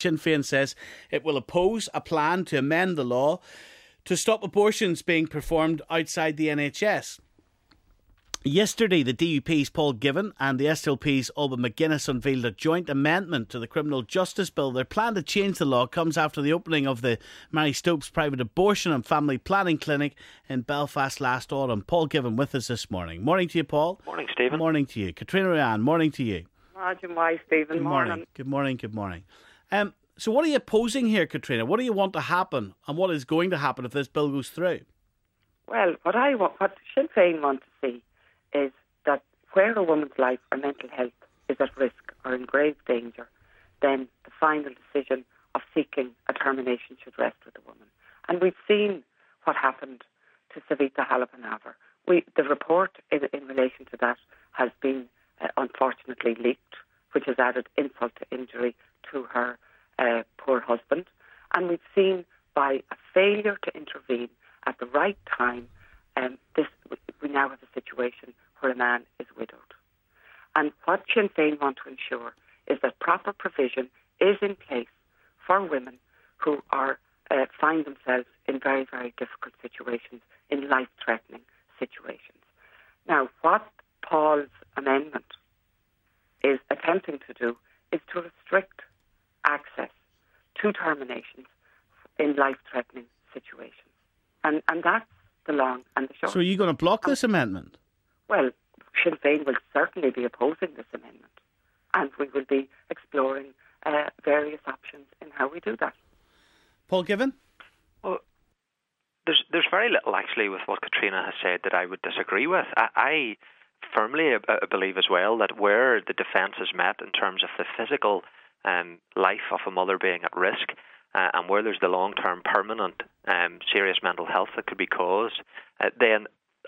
Sinn Féin says it will oppose a plan to amend the law to stop abortions being performed outside the NHS. Yesterday, the DUP's Paul Givan and the SLP's Alba McGuinness unveiled a joint amendment to the Criminal Justice Bill. Their plan to change the law comes after the opening of the Mary Stopes private abortion and family planning clinic in Belfast last autumn. Paul Givan with us this morning. Morning to you, Paul. Morning, Stephen. Morning to you. Katrina Ryan, morning to you. Imagine why, Stephen. Good morning. Good morning. Good morning. So what are you opposing here, Katrina? What do you want to happen and what is going to happen if this bill goes through? Well, what Sinn Féin want to see is that where a woman's life or mental health is at risk or in grave danger, then the final decision of seeking a termination should rest with the woman. And we've seen what happened to Savita Halappanavar. The report in relation to that has been unfortunately leaked, which has added insult to injury to her poor husband. And we've seen by a failure to intervene at the right time, we now have a situation where a man is widowed. And what Sinn Féin want to ensure is that proper provision is in place for women who find themselves in very, very difficult situations, in life-threatening situations. Now, what Paul's amendment is attempting to do is to restrict access to terminations in life-threatening situations. And that's the long and the short. So are you going to block this amendment? Well, Sinn Féin will certainly be opposing this amendment, and we will be exploring various options in how we do that. Paul Givan? Well, there's very little actually with what Katrina has said that I would disagree with. I firmly believe as well that where the defence is met in terms of the physical life of a mother being at risk, and where there's the long-term permanent serious mental health that could be caused, then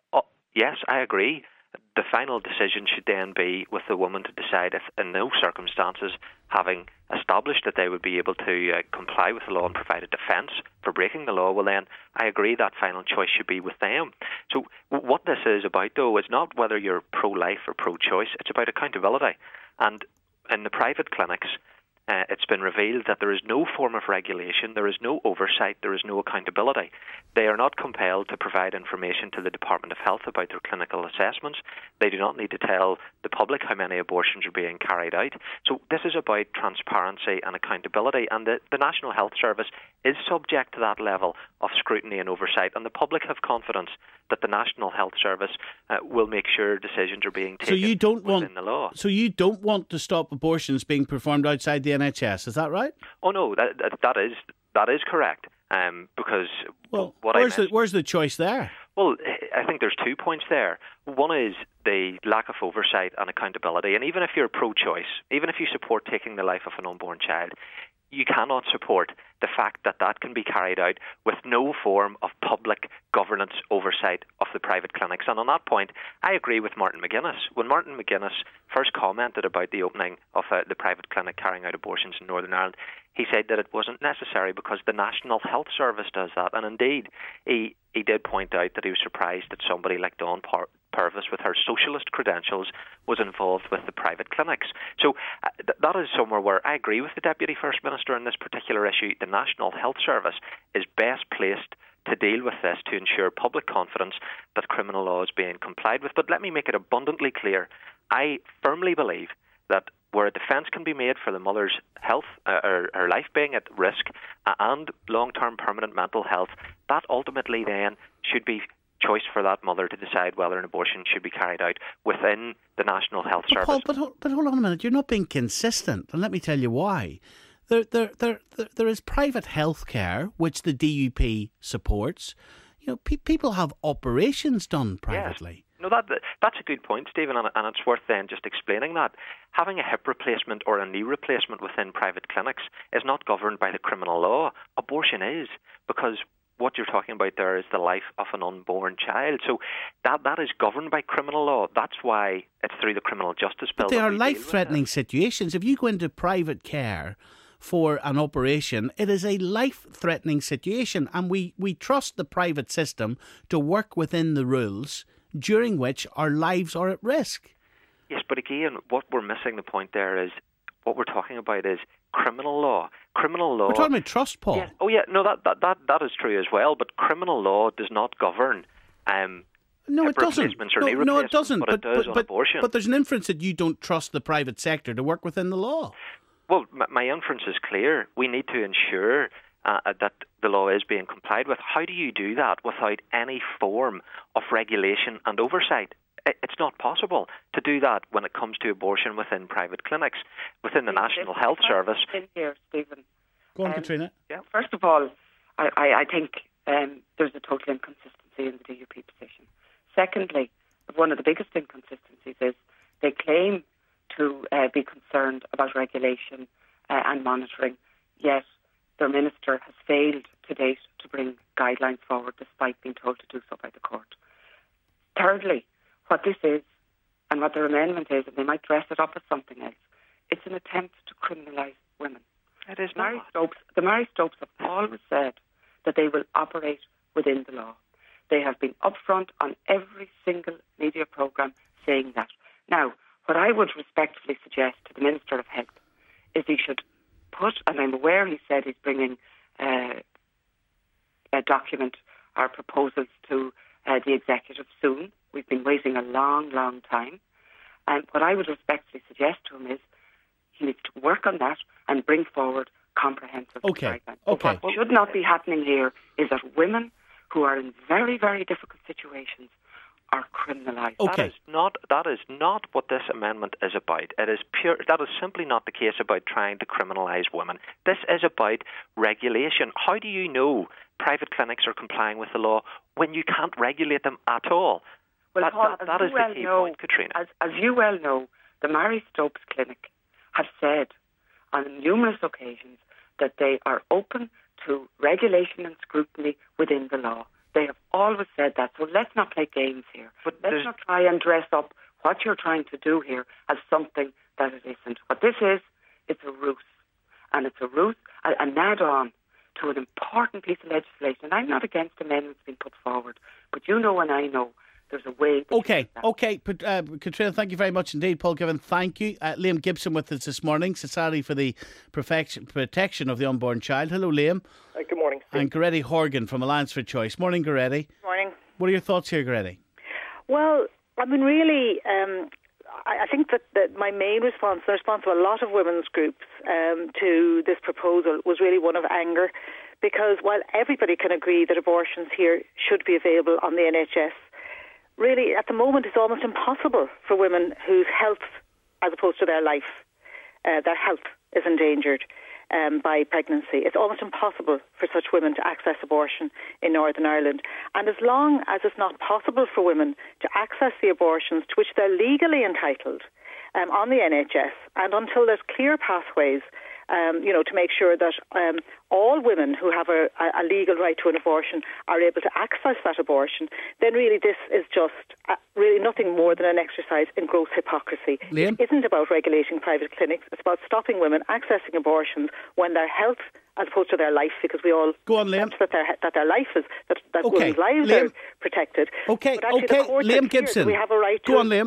yes, I agree. The final decision should then be with the woman to decide if, in those circumstances, having established that they would be able to comply with the law and provide a defence for breaking the law, well then, I agree that final choice should be with them. So what this is about, though, is not whether you're pro-life or pro-choice, it's about accountability. And in the private clinics, it's been revealed that there is no form of regulation, there is no oversight, there is no accountability. They are not compelled to provide information to the Department of Health about their clinical assessments. They do not need to tell the public how many abortions are being carried out. So this is about transparency and accountability, and the National Health Service is subject to that level of scrutiny and oversight, and the public have confidence that the National Health Service will make sure decisions are being taken within the law. So you don't want to stop abortions being performed outside the NHS, is that right? Oh no, that is correct. Because where's the choice there? Well, I think there's 2 points there. One is the lack of oversight and accountability, and even if you're pro-choice, even if you support taking the life of an unborn child, you cannot support the fact that that can be carried out with no form of public governance oversight of the private clinics. And on that point, I agree with Martin McGuinness. When Martin McGuinness first commented about the opening of the private clinic carrying out abortions in Northern Ireland, he said that it wasn't necessary because the National Health Service does that. And indeed, he did point out that he was surprised that somebody like Dawn Purvis, with her socialist credentials, was involved with the private clinics. So that is somewhere where I agree with the Deputy First Minister on this particular issue. The National Health Service is best placed to deal with this to ensure public confidence that criminal law is being complied with. But let me make it abundantly clear. I firmly believe that where a defence can be made for the mother's health or her life being at risk and long-term permanent mental health, that ultimately then should be choice for that mother to decide whether an abortion should be carried out within the National Health Service. Paul, but hold on a minute, you're not being consistent, and let me tell you why. There is private health care, which the DUP supports. You know, people have operations done privately. Yes. No, that's a good point, Stephen, and it's worth then just explaining that. Having a hip replacement or a knee replacement within private clinics is not governed by the criminal law. Abortion is, because what you're talking about there is the life of an unborn child. So that is governed by criminal law. That's why it's through the Criminal Justice Bill. But they are life-threatening situations. If you go into private care for an operation, it is a life-threatening situation, and we trust the private system to work within the rules during which our lives are at risk. Yes, but again, what we're missing the point there is what we're talking about is criminal law. Criminal law. We're talking about trust, Paul. Yes. Oh, yeah. No, that is true as well. But criminal law does not govern. No, it doesn't. No, it doesn't. But it does on abortion. But there's an inference that you don't trust the private sector to work within the law. Well, my inference is clear. We need to ensure that the law is being complied with. How do you do that without any form of regulation and oversight? It's not possible to do that when it comes to abortion within private clinics, within the National Health Service. Here, Stephen. Go on, Katrina. Yeah. First of all, I think there's a total inconsistency in the DUP position. Secondly, one of the biggest inconsistencies is they claim to be concerned about regulation and monitoring, yet their minister has failed to date to bring guidelines forward despite being told to do so by the court. Thirdly, what this is and what their amendment is, and they might dress it up as something else, it's an attempt to criminalise women. It is the Marie Stopes have always said that they will operate within the law. They have been upfront on every single media programme saying that. Now, what I would respectfully suggest to the Minister of Health is he should put, and I'm aware he said he's bringing a document or proposals to the executive soon. We've been waiting a long, long time. And what I would respectfully suggest to him is he needs to work on that and bring forward comprehensive guidelines. Okay. What should not be happening here is that women who are in very, very difficult situations are criminalised. Okay. That is not what this amendment is about. That is simply not the case about trying to criminalise women. This is about regulation. How do you know private clinics are complying with the law when you can't regulate them at all? Well, Paul, that is the key point, Katrina. As you well know, the Marie Stopes Clinic have said on numerous occasions that they are open to regulation and scrutiny within the law. They have always said that. So let's not play games here. But let's not try and dress up what you're trying to do here as something that it isn't. What this is, it's a ruse. And it's a ruse, an add-on to an important piece of legislation. And I'm not against amendments being put forward. But you know and I know there's a way. Okay. Katrina, thank you very much indeed. Paul Givan, thank you. Liam Gibson with us this morning, Society for the Protection of the Unborn Child. Hello, Liam. Good morning, Steve. And Goretti Horgan from Alliance for Choice. Morning, Goretti. Morning. What are your thoughts here, Goretti? Well, I mean, really, I think that my main response, the response of a lot of women's groups to this proposal was really one of anger, because while everybody can agree that abortions here should be available on the NHS, really, at the moment, it's almost impossible for women whose health, as opposed to their life, their health is endangered by pregnancy. It's almost impossible for such women to access abortion in Northern Ireland. And as long as it's not possible for women to access the abortions to which they're legally entitled on the NHS, and until there's clear pathways to make sure that all women who have a legal right to an abortion are able to access that abortion, then really this is just really nothing more than an exercise in gross hypocrisy. Liam? It isn't about regulating private clinics. It's about stopping women accessing abortions when their health, as opposed to their life, because we all go on, Liam. that their life is that okay. women's lives Liam. are protected. Okay, but actually the court Liam Gibson. We have a right go to on, Liam.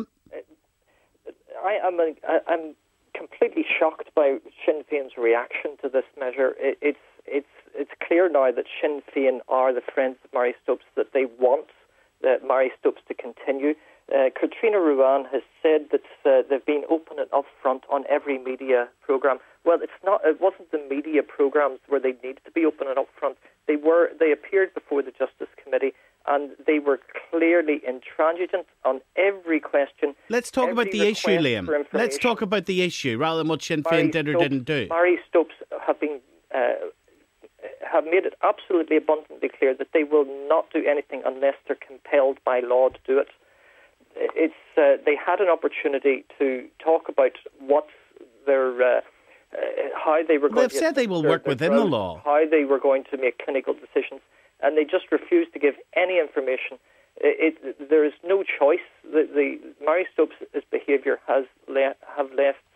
I'm completely shocked by Sinn Féin's reaction to this measure. It's clear now that Sinn Féin are the friends of Marie Stopes, that they want Marie Stopes to continue. Katrina Ruan has said that they've been open and upfront on every media programme. Well, it wasn't the media programmes where they needed to be open and upfront. They appeared before the Justice Committee, and they were clearly intransigent on every question. Let's talk about the issue, Liam. Let's talk about the issue rather than what Sinn Féin did or didn't do. Marie Stopes have made it absolutely abundantly clear that they will not do anything unless they're compelled by law to do it. They had an opportunity to talk about what their how they were going to... They've said they will work within the law. How they were going to make clinical decisions, and they just refused to give any information. There is no choice. The Marie Stopes' behaviour have left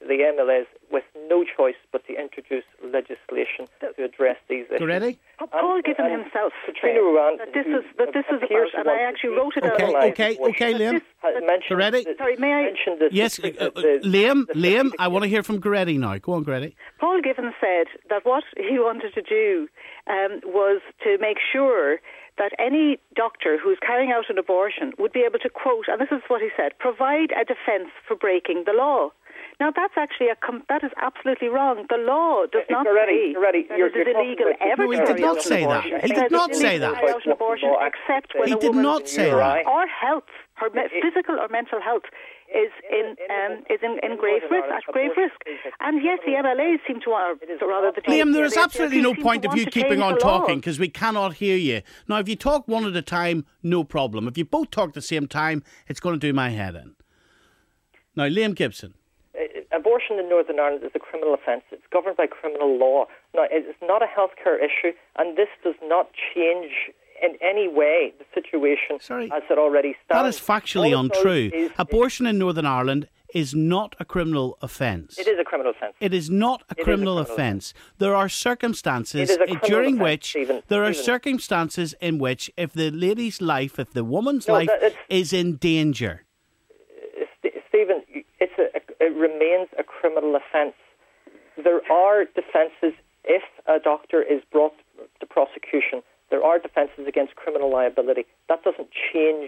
the MLAs with no choice but to introduce legislation to address these issues. Ready? Paul Given himself Katrina Ruan, that this is about, and I actually wrote it out. Okay, Liam. Goretti? Sorry, may I? Yes, Liam, I want to hear from Goretti now. Go on, Goretti. Paul Given said that what he wanted to do was to make sure that any doctor who's carrying out an abortion would be able to quote, and this is what he said, provide a defence for breaking the law. Now, that's actually that is absolutely wrong. The law does not say that it is illegal ever to carry out an abortion. He did not say that. Carry out an abortion except when he did not say that. Or health, her physical or mental health is in grave risk, at grave risk. And yes, the MLAs seem to want, rather the Liam, there is absolutely no point of you keeping on talking because we cannot hear you. Now, if you talk one at a time, no problem. If you both talk at the same time, it's going to do my head in. Now, Liam Gibson. Abortion in Northern Ireland is a criminal offence. It's governed by criminal law. Now, it's not a healthcare issue, and this does not change in any way the situation as it already stands. That is factually untrue. Abortion in Northern Ireland is not a criminal offence. It is a criminal offence. It is not a criminal offence. There are circumstances during which there are circumstances in which if the lady's life, if the woman's life is in danger. Stephen, it remains a criminal offence. There are defences if a doctor is brought to prosecution. There are defences against criminal liability. That doesn't change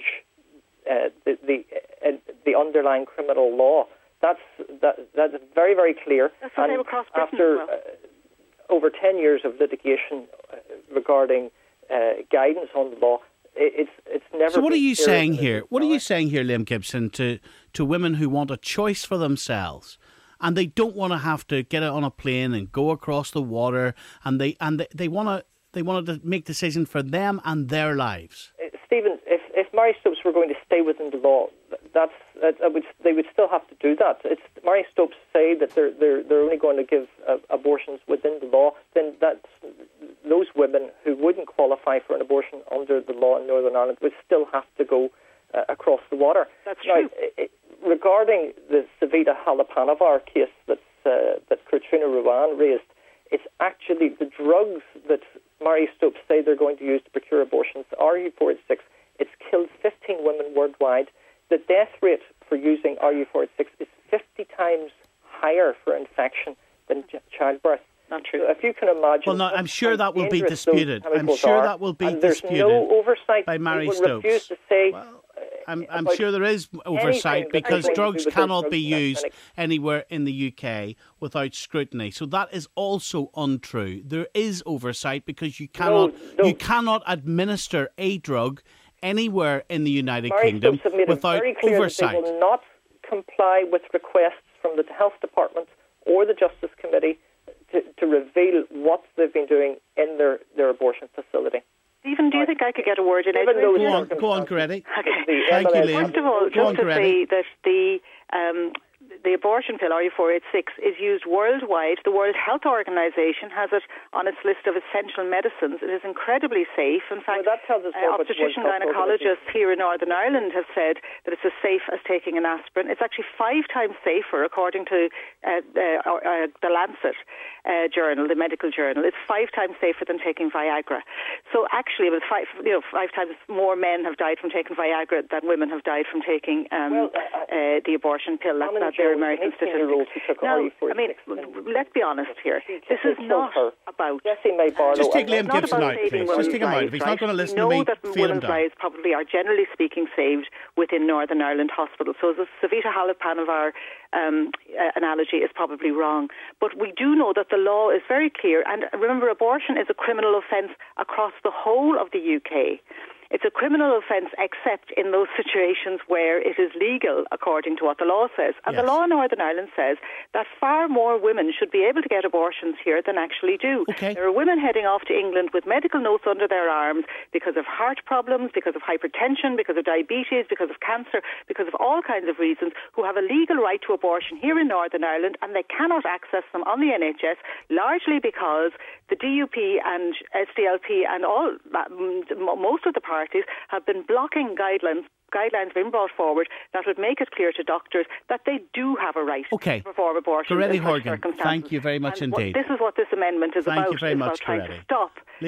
the underlying criminal law. That's very, very clear. That's what they were cross after over 10 years of litigation regarding guidance on the law, it's never. So what are you saying here? What are you saying here, Liam Gibson, to women who want a choice for themselves, and they don't want to have to get on a plane and go across the water, and they want to make decisions for them and their lives? Stephen, if Marie Stopes were going to stay within the law, they would still have to do that. Marie Stopes say that they're only going to give abortions within the law. Then those women who wouldn't qualify for an abortion under the law in Northern Ireland would still have to go across the water. That's true. Regarding the Savita Halappanavar case that Katrina Ruan raised, it's actually the drugs that Marie Stopes say they're going to use to procure abortions, RU486. It's killed 15 women worldwide. The death rate for using RU486 is 50 times higher for infection than childbirth. Not true. So if you can imagine... Well, no, I'm sure that will be disputed. I'm sure that will be disputed. There's no oversight by Marie Stopes. Refuse to say... Well, I'm sure there is oversight because drugs cannot be used anywhere in the UK without scrutiny. So that is also untrue. There is oversight because you cannot administer a drug anywhere in the United Kingdom without oversight. They will not comply with requests from the Health Department or the Justice Committee to reveal what they've been doing in their abortion facility. Stephen, do you think I could get a word in? Go on, Goretti. Okay. Thank you, Liam. First of all, just to say that the abortion pill, RU486, is used worldwide. The World Health Organization has it on its list of essential medicines. It is incredibly safe. In fact, obstetrician gynecologists here in Northern Ireland have said that it's as safe as taking an aspirin. It's actually 5 times safer, according to the Lancet journal, the medical journal. It's 5 times safer than taking Viagra. So actually, with 5 times more men have died from taking Viagra than women have died from taking the abortion pill. That's their American statistics. Now, I mean, let's be honest here. This is not about... Just take Liam Gibson out, please. Just take him out. If he's not going to listen to me, know that women's lives probably are, generally speaking, saved within Northern Ireland hospitals. So the Savita Halappanavar analogy is probably wrong. But we do know that the law is very clear. And remember, abortion is a criminal offence across the whole of the UK. It's a criminal offence except in those situations where it is legal, according to what the law says. And the law in Northern Ireland says that far more women should be able to get abortions here than actually do. Okay. There are women heading off to England with medical notes under their arms because of heart problems, because of hypertension, because of diabetes, because of cancer, because of all kinds of reasons, who have a legal right to abortion here in Northern Ireland, and they cannot access them on the NHS, largely because the DUP and SDLP and most of the parties parties have been blocking guidelines being brought forward that would make it clear to doctors that they do have a right to perform abortion in such circumstances. Thank you very much indeed. This is what this amendment is about. Thank you very much, trying to stop